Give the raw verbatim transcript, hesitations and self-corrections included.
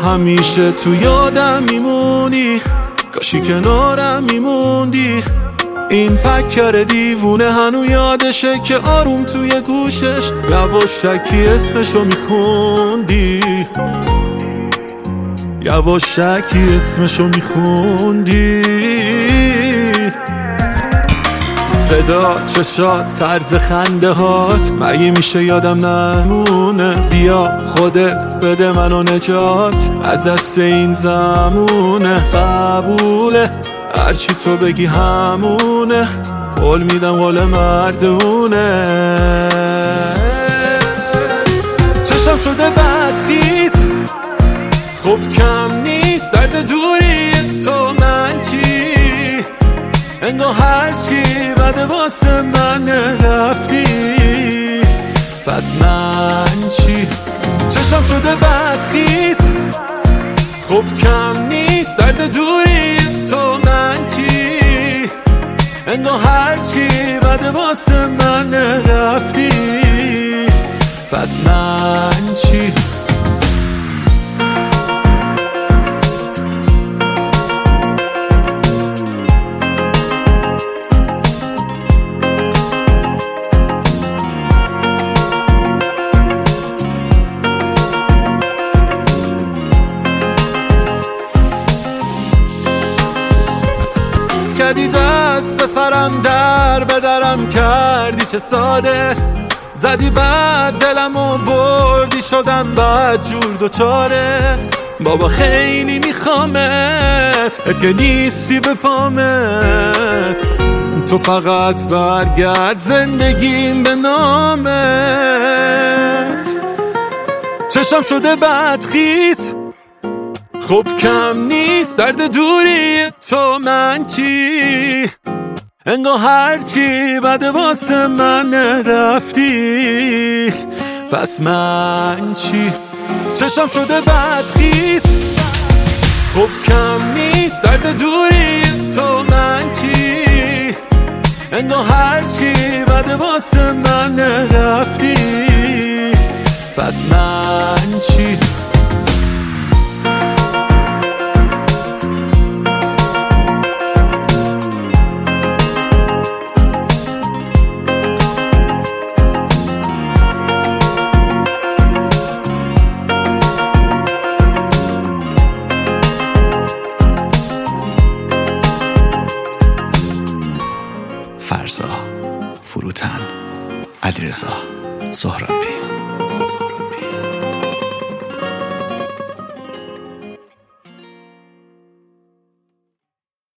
همیشه تو یادم میمونی، کاشی کنارم میموندی. این فکر دیوونه هنو یادشه که آروم توی گوشش یواشکی اسمشو میخوندی، یواشکی اسمشو میخوندی. صدا، چشات، طرز خنده هات مگه میشه یادم نمونه؟ بیا خودت بده منو نجات از دست این زمونه. قبوله هرچی تو بگی همونه، قول میدم قول مردونه. چشم شده بدخیز، خب کم نیست درد دوری تو من چی؟ انگار هرچی بده واسه من رفتی، پس من چی؟ چشم شده بدخیز، خب کم نیست درد دوری تو من چی؟ انگار هرچی بده واسه من رفتی، پس من چی؟ کردی دست به سرم در به درم کردی چه ساده، زدی بعد دلم و بردی شدم بعد جور دوچارت. بابا خیلی میخوامت، اگه نیستی به پامت، تو فقط برگرد زندگیم به نامت. چشم شده بدخیز، خب کم نیست درد دوری تو من چی؟ انگار هرچی بده واسه من رفتی، پس من چی؟ چشم شده بدخیز، خب کم نیست درد دوری تو من چی؟ انگار هرچی بده واسه من رفتی، پس من چی؟ فرزا، فروتن، علیرضا، سهرابی.